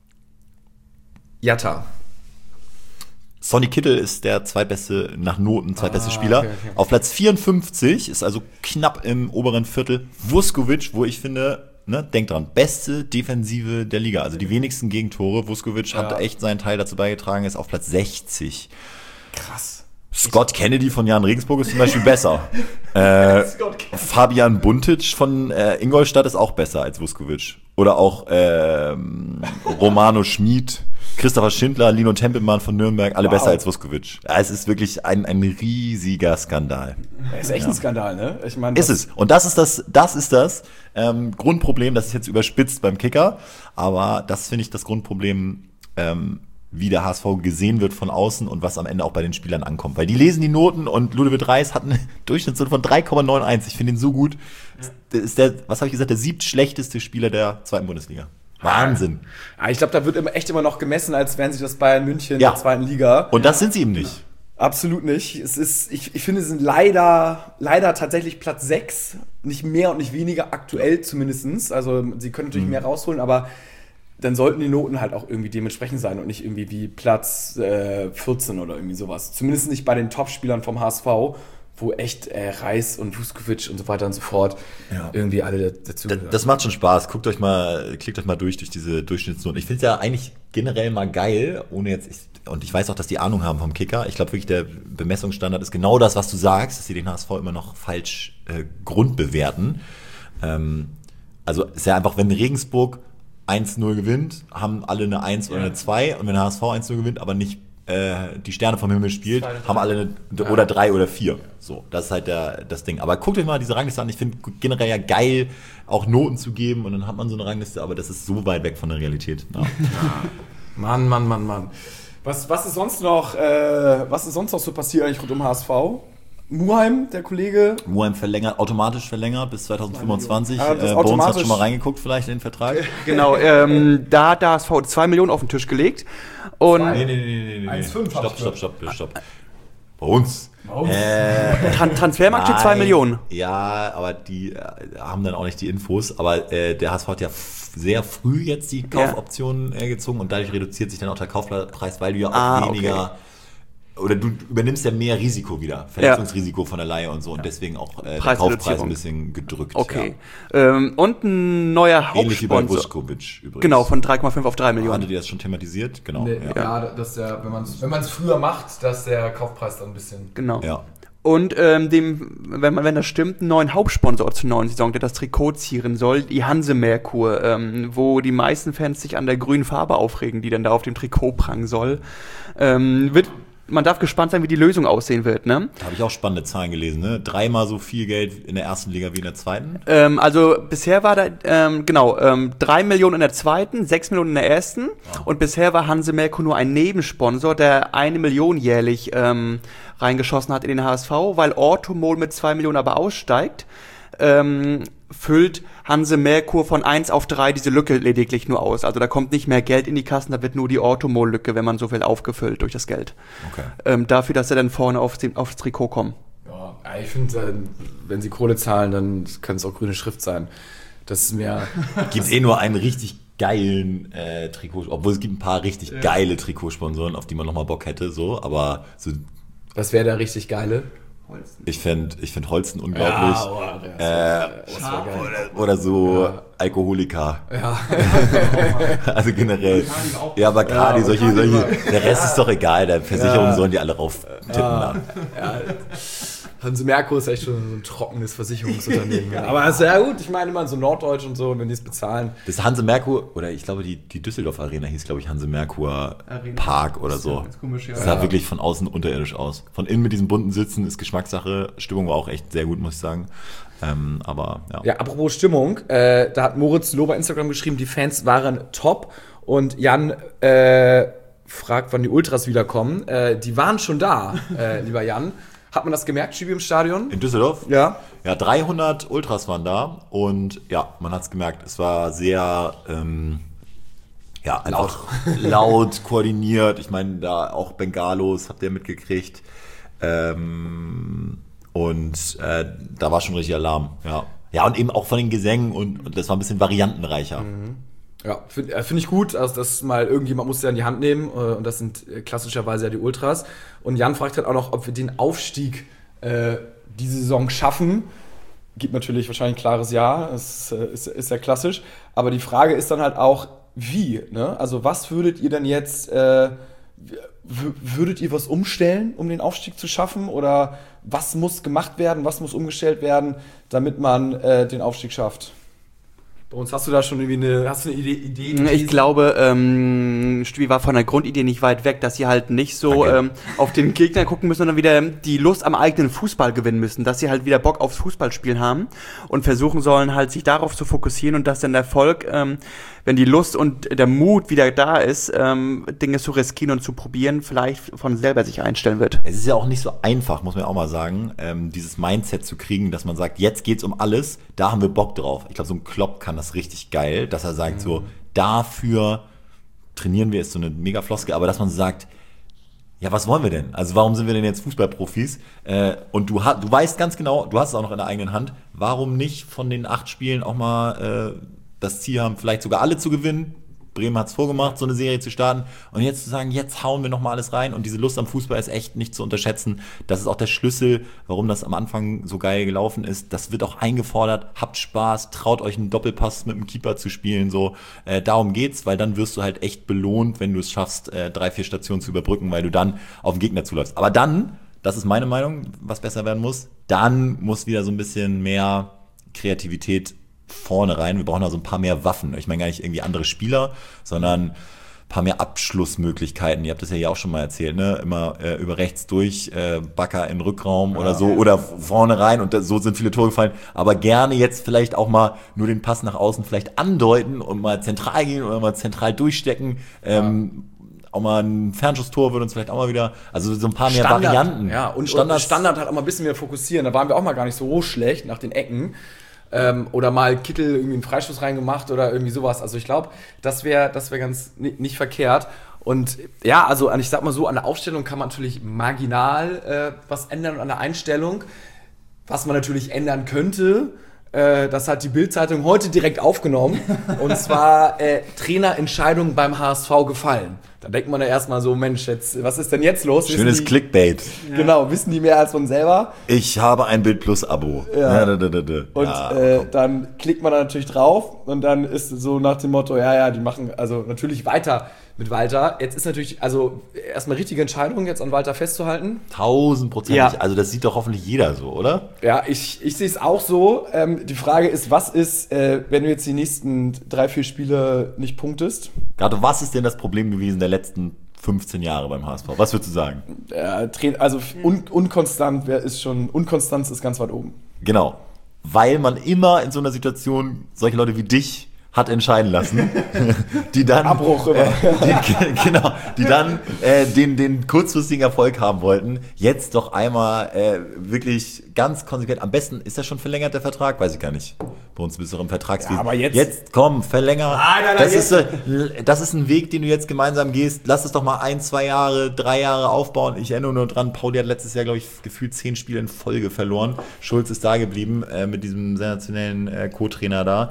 Jatta. Sonny Kittel ist der zweitbeste, nach Noten zweitbeste Spieler. Okay. Auf Platz 54, ist also knapp im oberen Viertel, Vuskovic, wo ich finde, denkt dran, beste Defensive der Liga, also die wenigsten Gegentore. Vuskovic hat echt seinen Teil dazu beigetragen, ist auf Platz 60. Krass. Scott Kennedy von Jan Regensburg ist zum Beispiel besser. Fabian Buntic von Ingolstadt ist auch besser als Vuskovic. Oder auch Romano Schmid, Christopher Schindler, Lino Tempelmann von Nürnberg, alle besser als Vuskovic. Es ist wirklich ein riesiger Skandal. Das ist echt ein Skandal, ne? Ich meine, ist es. Und das ist das Grundproblem, das ist jetzt überspitzt beim Kicker, aber das finde ich das Grundproblem, wie der HSV gesehen wird von außen und was am Ende auch bei den Spielern ankommt. Weil die lesen die Noten und Ludovic Reis hat eine Durchschnittsnote von 3,91. Ich finde ihn so gut. Das ist der 7. schlechteste Spieler der 2. Bundesliga. Wahnsinn. Ja, ich glaube, da wird immer noch gemessen, als wären sie das Bayern München der 2. Liga. Und das sind sie eben nicht. Absolut nicht. Ich finde, sie sind leider tatsächlich Platz 6. Nicht mehr und nicht weniger, aktuell zumindest. Also sie können natürlich mehr rausholen, aber dann sollten die Noten halt auch irgendwie dementsprechend sein und nicht irgendwie wie Platz 14 oder irgendwie sowas. Zumindest nicht bei den Top-Spielern vom HSV, wo echt Reis und Vuskovic und so weiter und so fort irgendwie alle dazu gehören. Das macht schon Spaß. Klickt euch mal durch diese Durchschnittsnoten. Ich finde es ja eigentlich generell mal geil, und ich weiß auch, dass die Ahnung haben vom Kicker. Ich glaube wirklich, der Bemessungsstandard ist genau das, was du sagst, dass sie den HSV immer noch falsch grundbewerten. Also ist ja einfach, wenn Regensburg 1-0 gewinnt, haben alle eine 1 oder eine 2, und wenn der HSV 1-0 gewinnt, aber nicht die Sterne vom Himmel spielt, haben alle eine oder 3 oder 4. So, das ist halt das Ding. Aber guckt euch mal diese Rangliste an. Ich finde generell ja geil, auch Noten zu geben, und dann hat man so eine Rangliste, aber das ist so weit weg von der Realität. Ja. Mann. Was ist sonst noch so passiert eigentlich rund um HSV? Muheim, der Kollege. Muheim automatisch verlängert bis 2025. Bones hat schon mal reingeguckt vielleicht in den Vertrag. Genau, da hat der HSV 2 Millionen auf den Tisch gelegt. Und Nee. 1,5. Stopp. Bones. Transfermarkt steht 2 Millionen. Ja, aber die haben dann auch nicht die Infos. Aber der HSV hat ja sehr früh jetzt die Kaufoptionen gezogen, und dadurch reduziert sich dann auch der Kaufpreis, weil du ja auch weniger... Oder du übernimmst ja mehr Risiko wieder, Verletzungsrisiko von der Leihe und so, und deswegen auch der Kaufpreis ein bisschen gedrückt. Okay. Ja. Und ein neuer Hauptsponsor. Ähnlich wie bei Vuskovic übrigens. Genau, von 3,5 auf 3 Millionen. Hattet ihr das schon thematisiert? Genau. Nee, dass der, wenn man es früher macht, dass der Kaufpreis dann ein bisschen... Genau. Ja. Und wenn das stimmt, einen neuen Hauptsponsor zur neuen Saison, der das Trikot zieren soll, die Hanse Merkur, wo die meisten Fans sich an der grünen Farbe aufregen, die dann da auf dem Trikot prangen soll, man darf gespannt sein, wie die Lösung aussehen wird, ne? Da habe ich auch spannende Zahlen gelesen, ne? 3-mal so viel Geld in der ersten Liga wie in der zweiten. Also bisher war da, 3 Millionen in der zweiten, 6 Millionen in der ersten. Und bisher war Hanse Merkur nur ein Nebensponsor, der 1 Million jährlich reingeschossen hat in den HSV, weil Orthomol mit 2 Millionen aber aussteigt. Füllt Hanse Merkur von 1 auf 3 diese Lücke lediglich nur aus. Also da kommt nicht mehr Geld in die Kassen, da wird nur die Orthomol-Lücke, wenn man so will, aufgefüllt durch das Geld. Okay. Dafür, dass sie dann vorne aufs Trikot kommen. Ja, ich finde, wenn sie Kohle zahlen, dann kann es auch grüne Schrift sein. Das ist mir... Gibt nur einen richtig geilen Trikot, obwohl es gibt ein paar richtig geile Trikotsponsoren, auf die man nochmal Bock hätte, so, aber so... Was wäre der richtig geile? Holsten. Ich find Holsten unglaublich. Oder so Alkoholiker. Ja. Also generell. Ja, Bacardi, solche. Der Rest ist doch egal, der Versicherungen sollen die alle rauf tippen. Ja. Hanse Merkur ist echt schon so ein trockenes Versicherungsunternehmen. Aber das ist ja gut, ich meine immer so Norddeutsch und so, wenn die es bezahlen. Das Hanse Merkur, oder ich glaube, die Düsseldorf Arena hieß, glaube ich, Hanse Merkur Park oder so. Das komisch, sah wirklich von außen unterirdisch aus. Von innen mit diesen bunten Sitzen ist Geschmackssache. Stimmung war auch echt sehr gut, muss ich sagen. Aber ja. Ja, apropos Stimmung, da hat Moritz Loh bei Instagram geschrieben, die Fans waren top, und Jan fragt, wann die Ultras wiederkommen. Die waren schon da, lieber Jan. Hat man das gemerkt, Schibi, im Stadion? In Düsseldorf? Ja. Ja, 300 Ultras waren da und ja, man hat es gemerkt. Es war sehr, einfach laut, koordiniert. Ich meine, da auch Bengalos habt ihr mitgekriegt. Da war schon richtig Alarm, ja. Ja, und eben auch von den Gesängen und das war ein bisschen variantenreicher. Ja, finde ich gut, also das mal irgendjemand muss ja in die Hand nehmen und das sind klassischerweise ja die Ultras. Und Jan fragt halt auch noch, ob wir den Aufstieg diese Saison schaffen. Gibt natürlich wahrscheinlich ein klares Ja, das ist ja klassisch. Aber die Frage ist dann halt auch, wie? Ne? Also was würdet ihr denn jetzt, würdet ihr was umstellen, um den Aufstieg zu schaffen? Oder was muss gemacht werden, was muss umgestellt werden, damit man den Aufstieg schafft? Bei uns hast du da schon irgendwie eine Idee? Ich glaube, Stübi war von der Grundidee nicht weit weg, dass sie halt nicht so auf den Gegner gucken müssen, sondern wieder die Lust am eigenen Fußball gewinnen müssen, dass sie halt wieder Bock aufs Fußballspielen haben und versuchen sollen, halt sich darauf zu fokussieren und dass dann der Erfolg, wenn die Lust und der Mut wieder da ist, Dinge zu riskieren und zu probieren, vielleicht von selber sich einstellen wird. Es ist ja auch nicht so einfach, muss man auch mal sagen, dieses Mindset zu kriegen, dass man sagt, jetzt geht's um alles, da haben wir Bock drauf. Ich glaube, so ein Klopp kann das richtig geil, dass er sagt, so, dafür trainieren wir, ist so eine mega Floskel, aber dass man sagt, ja, was wollen wir denn? Also warum sind wir denn jetzt Fußballprofis? Und du weißt ganz genau, du hast es auch noch in der eigenen Hand, warum nicht von den 8 Spielen auch mal das Ziel haben, vielleicht sogar alle zu gewinnen. Bremen hat es vorgemacht, so eine Serie zu starten. Und jetzt zu sagen, jetzt hauen wir nochmal alles rein. Und diese Lust am Fußball ist echt nicht zu unterschätzen. Das ist auch der Schlüssel, warum das am Anfang so geil gelaufen ist. Das wird auch eingefordert. Habt Spaß, traut euch einen Doppelpass mit dem Keeper zu spielen. So, darum geht's, weil dann wirst du halt echt belohnt, wenn du es schaffst, 3-4 Stationen zu überbrücken, weil du dann auf den Gegner zuläufst. Aber dann, das ist meine Meinung, was besser werden muss, dann muss wieder so ein bisschen mehr Kreativität vorne rein. Wir brauchen da so ein paar mehr Waffen. Ich meine gar nicht irgendwie andere Spieler, sondern ein paar mehr Abschlussmöglichkeiten. Ihr habt das ja hier auch schon mal erzählt, ne? Immer über rechts durch, Bakker in den Rückraum oder so, oder vorne rein und so sind viele Tore gefallen. Aber gerne jetzt vielleicht auch mal nur den Pass nach außen vielleicht andeuten und mal zentral gehen oder mal zentral durchstecken. Auch mal ein Fernschusstor würde uns vielleicht auch mal wieder, also so ein paar mehr Varianten. Ja, und Standard halt auch mal ein bisschen mehr fokussieren. Da waren wir auch mal gar nicht so schlecht nach den Ecken. Oder mal Kittel irgendwie einen Freischuss reingemacht oder irgendwie sowas. Also ich glaube, das wäre ganz nicht verkehrt. Und ja, also ich sag mal so, an der Aufstellung kann man natürlich marginal was ändern und an der Einstellung. Was man natürlich ändern könnte, das hat die Bild-Zeitung heute direkt aufgenommen. Und zwar Trainerentscheidung beim HSV gefallen. Da denkt man ja erstmal so, Mensch, jetzt, was ist denn jetzt los? Schönes Clickbait. Genau, wissen die mehr als man selber. Ich habe ein Bild Plus Abo. Ja. Und dann klickt man da natürlich drauf und dann ist so nach dem Motto, ja, die machen also natürlich weiter mit Walter. Jetzt ist natürlich, also erstmal richtige Entscheidung, jetzt an Walter festzuhalten. 1000%. Ja. Also das sieht doch hoffentlich jeder so, oder? Ja, ich sehe es auch so. Die Frage ist, was ist, wenn du jetzt die nächsten 3-4 Spiele nicht punktest? Gerade was ist denn das Problem gewesen der letzten 15 Jahre beim HSV? Was würdest du sagen? Also Unkonstanz ist ganz weit oben. Genau. Weil man immer in so einer Situation solche Leute wie dich hat entscheiden lassen, die dann Abbruch immer. die dann den kurzfristigen Erfolg haben wollten. Jetzt doch einmal wirklich ganz konsequent. Am besten ist das schon verlängert, der Vertrag? Weiß ich gar nicht. Bei uns bist du im Vertragswesen. Ja, aber jetzt komm, verlänger. Nein, das ist ein Weg, den du jetzt gemeinsam gehst. Lass es doch mal 1, 2 Jahre, 3 Jahre aufbauen. Ich erinnere nur dran, Pauli hat letztes Jahr, glaube ich, gefühlt 10 Spiele in Folge verloren. Schulz ist da geblieben mit diesem sensationellen Co-Trainer da.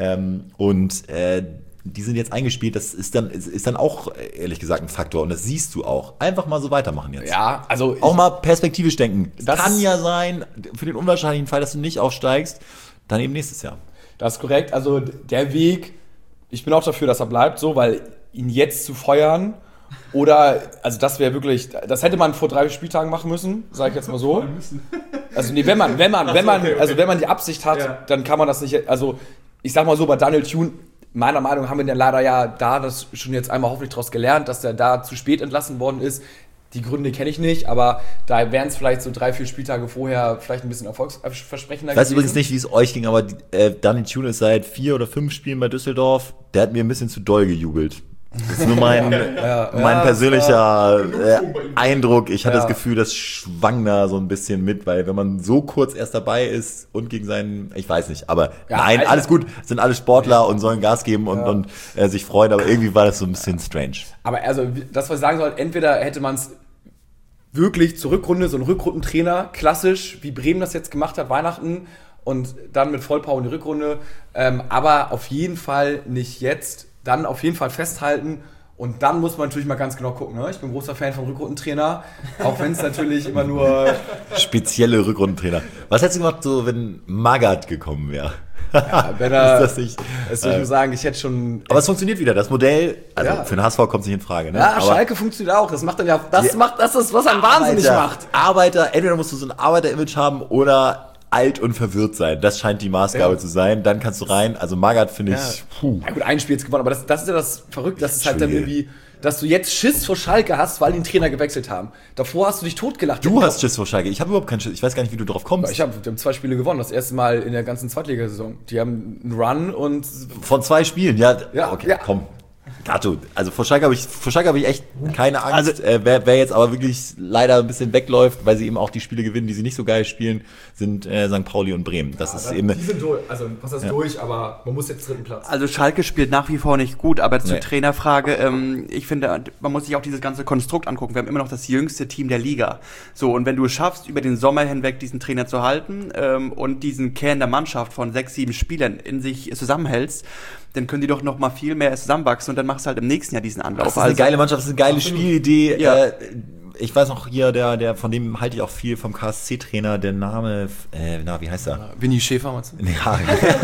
Die sind jetzt eingespielt, das ist dann auch, ehrlich gesagt, ein Faktor. Und das siehst du auch. Einfach mal so weitermachen jetzt. Ja, also auch mal perspektivisch denken. Das kann ist ja sein, für den unwahrscheinlichen Fall, dass du nicht aufsteigst, dann eben nächstes Jahr. Das ist korrekt. Also der Weg, ich bin auch dafür, dass er bleibt, so, weil ihn jetzt zu feuern oder, also das wäre wirklich, das hätte man vor 3 Spieltagen machen müssen, sage ich jetzt mal so. Also nee, wenn man die Absicht hat, dann kann man das nicht, also ich sag mal so, bei Daniel Thune, meiner Meinung nach haben wir dann leider ja da das schon jetzt einmal hoffentlich daraus gelernt, dass der da zu spät entlassen worden ist. Die Gründe kenne ich nicht, aber da wären es vielleicht so 3-4 Spieltage vorher vielleicht ein bisschen erfolgsversprechender gewesen. Ich weiß übrigens nicht, wie es euch ging, aber Daniel Thune ist seit 4 oder 5 Spielen bei Düsseldorf. Der hat mir ein bisschen zu doll gejubelt. Das ist nur mein persönlicher Eindruck. Ich hatte das Gefühl, das schwang da so ein bisschen mit, weil wenn man so kurz erst dabei ist und gegen seinen, ich weiß nicht, aber nein, alles gut, sind alle Sportler und sollen Gas geben und sich freuen, aber irgendwie war das so ein bisschen strange. Aber also, das, was ich sagen soll, entweder hätte man es wirklich zur Rückrunde, so ein Rückrundentrainer, klassisch, wie Bremen das jetzt gemacht hat, Weihnachten und dann mit Vollpower in die Rückrunde, aber auf jeden Fall nicht jetzt, dann auf jeden Fall festhalten und dann muss man natürlich mal ganz genau gucken. Ne? Ich bin großer Fan vom Rückrundentrainer, auch wenn es natürlich immer nur... Spezielle Rückrundentrainer. Was hättest du gemacht, so, wenn Magath gekommen wäre? Ja, wenn er, ist das nicht, ich muss sagen, ich hätte schon... Aber es funktioniert wieder, das Modell, also für den HSV kommt es nicht in Frage. Ne? Ja, aber Schalke funktioniert auch, das macht dann ja, das ist, was einen wahnsinnig macht. Arbeiter, entweder musst du so ein Arbeiter-Image haben oder alt und verwirrt sein. Das scheint die Maßgabe zu sein. Dann kannst du rein. Also Magath finde ich... Ja gut, ein Spiel jetzt gewonnen, aber das ist ja das Verrückte, das ist halt dann irgendwie... Dass du jetzt Schiss vor Schalke hast, weil die den Trainer gewechselt haben. Davor hast du dich totgelacht. Du hast Schiss vor Schalke. Ich habe überhaupt keinen Schiss. Ich weiß gar nicht, wie du drauf kommst. Die haben 2 Spiele gewonnen. Das erste Mal in der ganzen Zweitligasaison. Die haben einen Run und... Von 2 Spielen? Ja, okay, komm. Gato, also vor Schalke habe ich echt keine Angst. Also, wer jetzt aber wirklich leider ein bisschen wegläuft, weil sie eben auch die Spiele gewinnen, die sie nicht so geil spielen, sind St. Pauli und Bremen. Das ist eben. Die sind durch, also was heißt durch, aber man muss jetzt 3. Platz. Also Schalke spielt nach wie vor nicht gut, aber zur Trainerfrage, ich finde, man muss sich auch dieses ganze Konstrukt angucken. Wir haben immer noch das jüngste Team der Liga. So, und wenn du es schaffst, über den Sommer hinweg diesen Trainer zu halten und diesen Kern der Mannschaft von 6, 7 Spielern in sich zusammenhältst, dann können die doch noch mal viel mehr zusammenwachsen und dann machst du halt im nächsten Jahr diesen Anlauf. Das ist eine geile Mannschaft, das ist eine geile Spielidee. Ja. Ich weiß noch hier, der von dem halte ich auch viel, vom KSC-Trainer, der Name, wie heißt er? Winnie Schäfer, meinst du? Ja,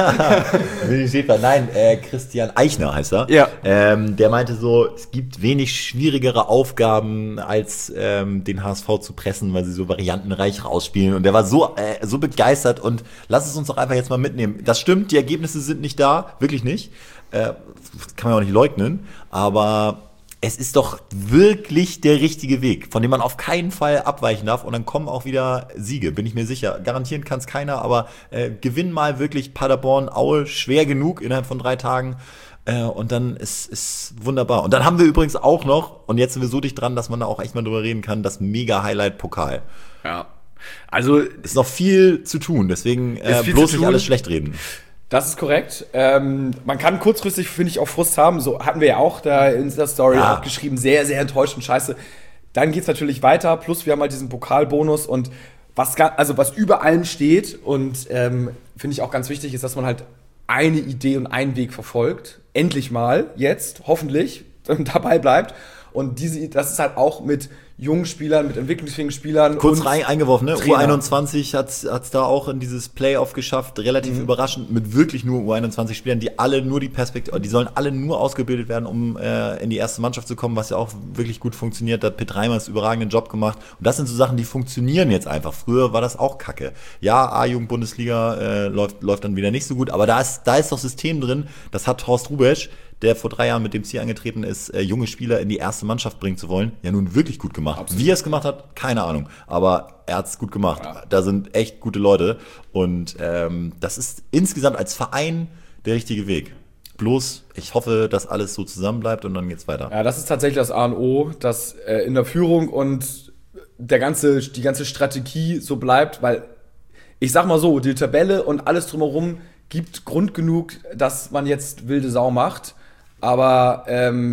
Winnie Schäfer, nein, Christian Eichner heißt er. Ja. Der meinte so, es gibt wenig schwierigere Aufgaben, als den HSV zu pressen, weil sie so variantenreich rausspielen. Und der war so begeistert und lass es uns doch einfach jetzt mal mitnehmen. Das stimmt, die Ergebnisse sind nicht da, wirklich nicht. Kann man auch nicht leugnen, aber es ist doch wirklich der richtige Weg, von dem man auf keinen Fall abweichen darf und dann kommen auch wieder Siege, bin ich mir sicher. Garantieren kann es keiner, aber gewinn mal wirklich Paderborn, Aue, schwer genug innerhalb von 3 Tagen und dann ist wunderbar. Und dann haben wir übrigens auch noch, und jetzt sind wir so dicht dran, dass man da auch echt mal drüber reden kann, das Mega-Highlight-Pokal. Ja. Also ist noch viel zu tun, deswegen bloß nicht alles schlecht reden. Das ist korrekt. Man kann kurzfristig, finde ich, auch Frust haben. So hatten wir ja auch da in der Story auch geschrieben, sehr, sehr enttäuschend, scheiße. Dann geht's natürlich weiter, plus wir haben halt diesen Pokalbonus und was über allem steht und finde ich auch ganz wichtig ist, dass man halt eine Idee und einen Weg verfolgt. Endlich mal, jetzt, hoffentlich, dabei bleibt. Und das ist halt auch mit jungen Spielern, mit entwicklungsfähigen Spielern. Kurz rein eingeworfen, ne? U21 hat's da auch in dieses Playoff geschafft, relativ überraschend, mit wirklich nur U21-Spielern, die alle nur die sollen alle nur ausgebildet werden, um in die erste Mannschaft zu kommen, was ja auch wirklich gut funktioniert. Da hat Pitt Reimers einen überragenden Job gemacht. Und das sind so Sachen, die funktionieren jetzt einfach. Früher war das auch kacke. Ja, A-Jugend-Bundesliga läuft dann wieder nicht so gut, aber da ist doch System drin, das hat Horst Rubesch, der vor 3 Jahren mit dem Ziel angetreten ist, junge Spieler in die erste Mannschaft bringen zu wollen, ja nun wirklich gut gemacht. Absolut. Wie er es gemacht hat, keine Ahnung. Aber er hat es gut gemacht. Ja. Da sind echt gute Leute. Und das ist insgesamt als Verein der richtige Weg. Bloß, ich hoffe, dass alles so zusammenbleibt und dann geht's weiter. Ja, das ist tatsächlich das A und O, dass in der Führung und die ganze Strategie so bleibt, weil ich sag mal so, die Tabelle und alles drumherum gibt Grund genug, dass man jetzt wilde Sau macht. Aber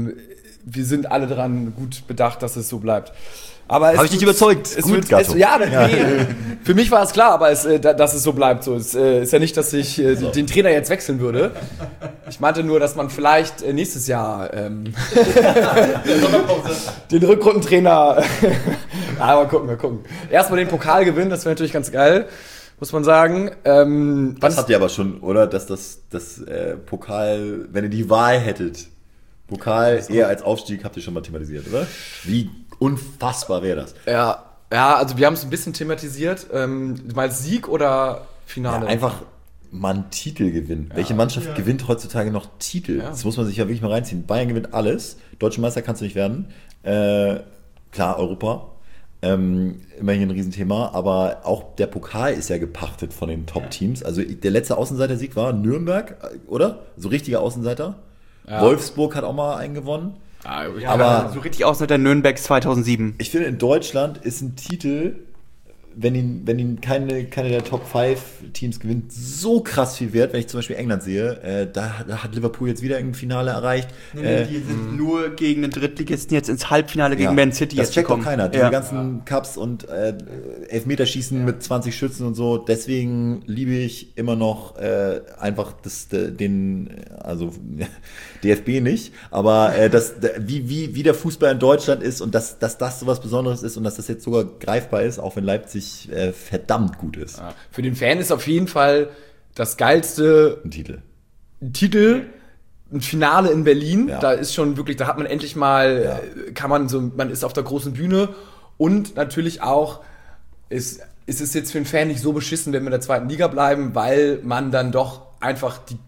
wir sind alle daran gut bedacht, dass es so bleibt. Habe ich dich überzeugt? Gut, Gatto. Nee, für mich war es klar, aber dass es so bleibt. So, es ist ja nicht, dass ich den Trainer jetzt wechseln würde. Ich meinte nur, dass man vielleicht nächstes Jahr den Rückrundentrainer mal gucken. Erstmal den Pokal gewinnen, das wäre natürlich ganz geil. Muss man sagen. Das habt ihr aber schon, oder? Dass das Pokal, wenn ihr die Wahl hättet, Pokal eher als Aufstieg, habt ihr schon mal thematisiert, oder? Wie unfassbar wäre das? Ja, also wir haben es ein bisschen thematisiert. Mal Sieg oder Finale? Ja, einfach mal einen Titel gewinnen. Ja, welche Mannschaft gewinnt heutzutage noch Titel? Ja. Das muss man sich ja wirklich mal reinziehen. Bayern gewinnt alles. Deutscher Meister kannst du nicht werden. Klar, Europa. Immerhin ein Riesenthema, aber auch der Pokal ist ja gepachtet von den Top-Teams. Also der letzte Außenseiter-Sieg war Nürnberg, oder? So richtiger Außenseiter. Ja. Wolfsburg hat auch mal einen gewonnen. Aber so richtig aus mit der Nürnberg 2007. ich finde, in Deutschland ist ein Titel, wenn ihn keine der Top 5 Teams gewinnt, so krass viel wert, wenn ich zum Beispiel England sehe. Da hat Liverpool jetzt wieder ein Finale erreicht. Die sind nur gegen den Drittligisten jetzt ins Halbfinale gegen Man City das jetzt checkt doch gekommen. keiner. Diese ganzen Cups und Elfmeterschießen mit 20 Schützen und so. Deswegen liebe ich immer noch einfach den DFB nicht, aber wie der Fußball in Deutschland ist und dass das so was Besonderes ist und dass das jetzt sogar greifbar ist, auch wenn Leipzig verdammt gut ist. Ja. Für den Fan ist auf jeden Fall das geilste Ein Titel. ein Finale in Berlin. Ja. Da ist schon wirklich, da hat man endlich mal, man ist auf der großen Bühne und natürlich auch ist es jetzt für den Fan nicht so beschissen, wenn wir in der zweiten Liga bleiben, weil man dann doch einfach die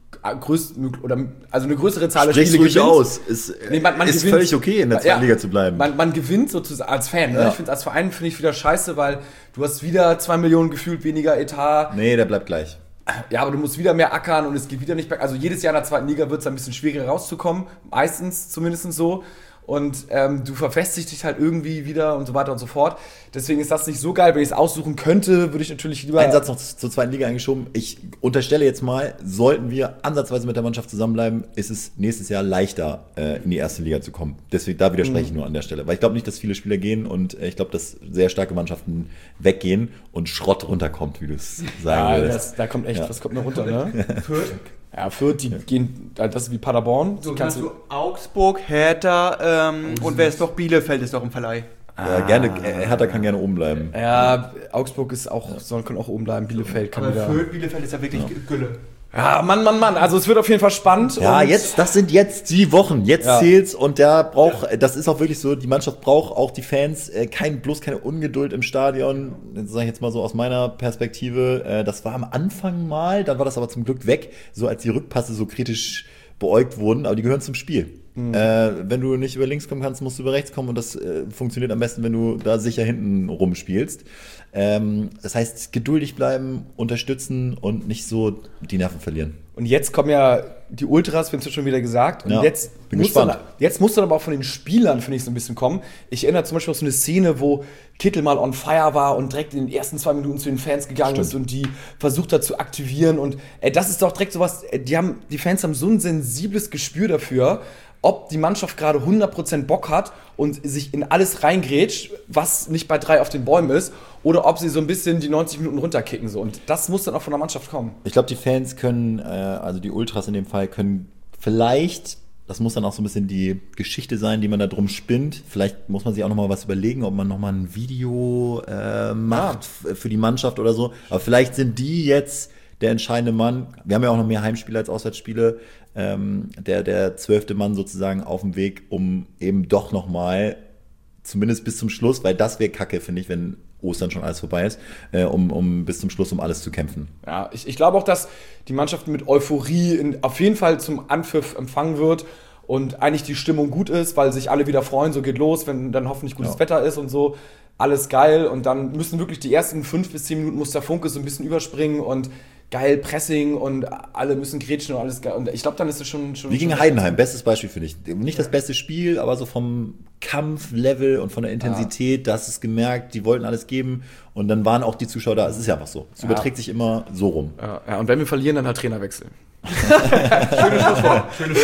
eine größere Zahl der Sprich's Spiele ruhig gewinnt. aus. Ist gewinnt. völlig okay, in der zweiten Liga zu bleiben. Man gewinnt sozusagen als Fan. Ne? Ja. Ich finde, als Verein finde ich wieder scheiße, weil du hast wieder 2 Millionen gefühlt weniger Etat. Nee, der bleibt gleich. Ja, aber du musst wieder mehr ackern und es geht wieder nicht berg. Also jedes Jahr in der zweiten Liga wird es ein bisschen schwieriger rauszukommen. Meistens zumindest so. Und du verfestigst dich halt irgendwie wieder und so weiter und so fort. Deswegen ist das nicht so geil. Wenn ich es aussuchen könnte, würde ich natürlich lieber... Ein Satz noch zur zweiten Liga eingeschoben. Ich unterstelle jetzt mal, sollten wir ansatzweise mit der Mannschaft zusammenbleiben, ist es nächstes Jahr leichter, in die erste Liga zu kommen. Deswegen, da widerspreche ich nur an der Stelle. Weil ich glaube nicht, dass viele Spieler gehen und ich glaube, dass sehr starke Mannschaften weggehen und Schrott runterkommt, wie du es sagen würdest. Da kommt echt, was kommt noch runter, ne? Fürth, die gehen, das ist wie Paderborn. So kannst du Augsburg, Hertha und wer ist noch? Bielefeld ist doch im Verleih. Ja, gerne. Hertha kann gerne oben bleiben. Ja, Augsburg ist auch, kann auch oben bleiben. Bielefeld kann wieder. Bielefeld ist ja wirklich Gülle. Ja, Mann. Also es wird auf jeden Fall spannend. Ja, und das sind jetzt die Wochen. Jetzt zählt's und das ist auch wirklich so, die Mannschaft braucht auch die Fans, bloß keine Ungeduld im Stadion. Das sage ich jetzt mal so aus meiner Perspektive. Das war am Anfang mal, dann war das aber zum Glück weg, so als die Rückpasse so kritisch beäugt wurden, aber die gehören zum Spiel. Wenn du nicht über links kommen kannst, musst du über rechts kommen und das funktioniert am besten, wenn du da sicher hinten rumspielst. Das heißt, geduldig bleiben, unterstützen und nicht so die Nerven verlieren. Und jetzt kommen ja die Ultras, findest du schon wieder gesagt. Und Ja, jetzt bin muss gespannt. jetzt muss dann aber auch von den Spielern, finde ich, so ein bisschen kommen. Ich erinnere zum Beispiel auch so eine Szene, wo Kittel mal on fire war und direkt in den ersten 2 Minuten zu den Fans gegangen ist und die versucht hat zu aktivieren. Und das ist doch direkt sowas, die Fans haben so ein sensibles Gespür dafür, ob die Mannschaft gerade 100% Bock hat und sich in alles reingrätscht, was nicht bei 3 auf den Bäumen ist, oder ob sie so ein bisschen die 90 Minuten runterkicken. So. Und das muss dann auch von der Mannschaft kommen. Ich glaube, die Fans können, also die Ultras in dem Fall, können vielleicht, das muss dann auch so ein bisschen die Geschichte sein, die man da drum spinnt. Vielleicht muss man sich auch nochmal was überlegen, ob man nochmal ein Video macht für die Mannschaft oder so. Aber vielleicht sind die jetzt der entscheidende Mann. Wir haben ja auch noch mehr Heimspiele als Auswärtsspiele. Der 12. Mann sozusagen auf dem Weg, um eben doch nochmal, zumindest bis zum Schluss, weil das wäre kacke, finde ich, wenn Ostern schon alles vorbei ist, um bis zum Schluss um alles zu kämpfen. Ja, ich glaube auch, dass die Mannschaft mit Euphorie auf jeden Fall zum Anpfiff empfangen wird und eigentlich die Stimmung gut ist, weil sich alle wieder freuen, so geht los, wenn dann hoffentlich gutes Wetter ist und so. Alles geil und dann müssen wirklich die ersten 5 bis 10 Minuten muss der Funke so ein bisschen überspringen und geil Pressing und alle müssen grätschen und alles geil. Und ich glaube, dann ist es schon Wie gegen Heidenheim, bestes Beispiel für dich. Nicht das beste Spiel, aber so vom Kampflevel und von der Intensität, da hast du es gemerkt, die wollten alles geben und dann waren auch die Zuschauer da. Es ist ja einfach so. Es überträgt sich immer so rum. Ja, und wenn wir verlieren, dann halt Trainerwechsel. Schönes Schlusswort.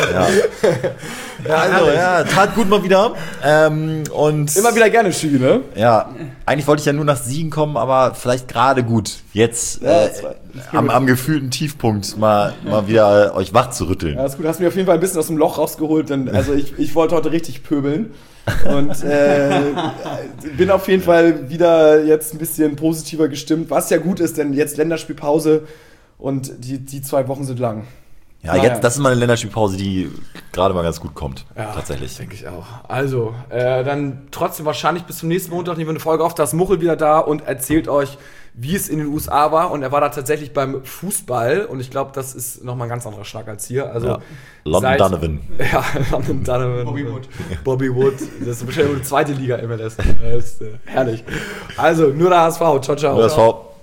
Ja, tat gut mal wieder. Und Immer wieder gerne Schüge, ne? ja, eigentlich wollte ich ja nur nach Siegen kommen, aber vielleicht gerade gut. Jetzt am gefühlten Tiefpunkt mal wieder euch wach zu rütteln. Ja, ist gut, hast mich auf jeden Fall ein bisschen aus dem Loch rausgeholt, denn also ich wollte heute richtig pöbeln und bin auf jeden Fall wieder jetzt ein bisschen positiver gestimmt, was ja gut ist, denn jetzt Länderspielpause und die 2 Wochen sind lang. Ja, jetzt, das ist mal eine Länderspielpause, die gerade mal ganz gut kommt. Tatsächlich. Denke ich auch. Also, dann trotzdem wahrscheinlich bis zum nächsten Montag nehmen wir eine Folge auf. Da ist Muchel wieder da und erzählt euch, wie es in den USA war. Und er war da tatsächlich beim Fußball. Und ich glaube, das ist nochmal ein ganz anderer Schnack als hier. Also, London Donovan. Ja, London Donovan. Bobby Wood. Das ist wahrscheinlich die 2. Liga MLS. Das ist herrlich. Also, nur der HSV. Ciao, ciao. Das war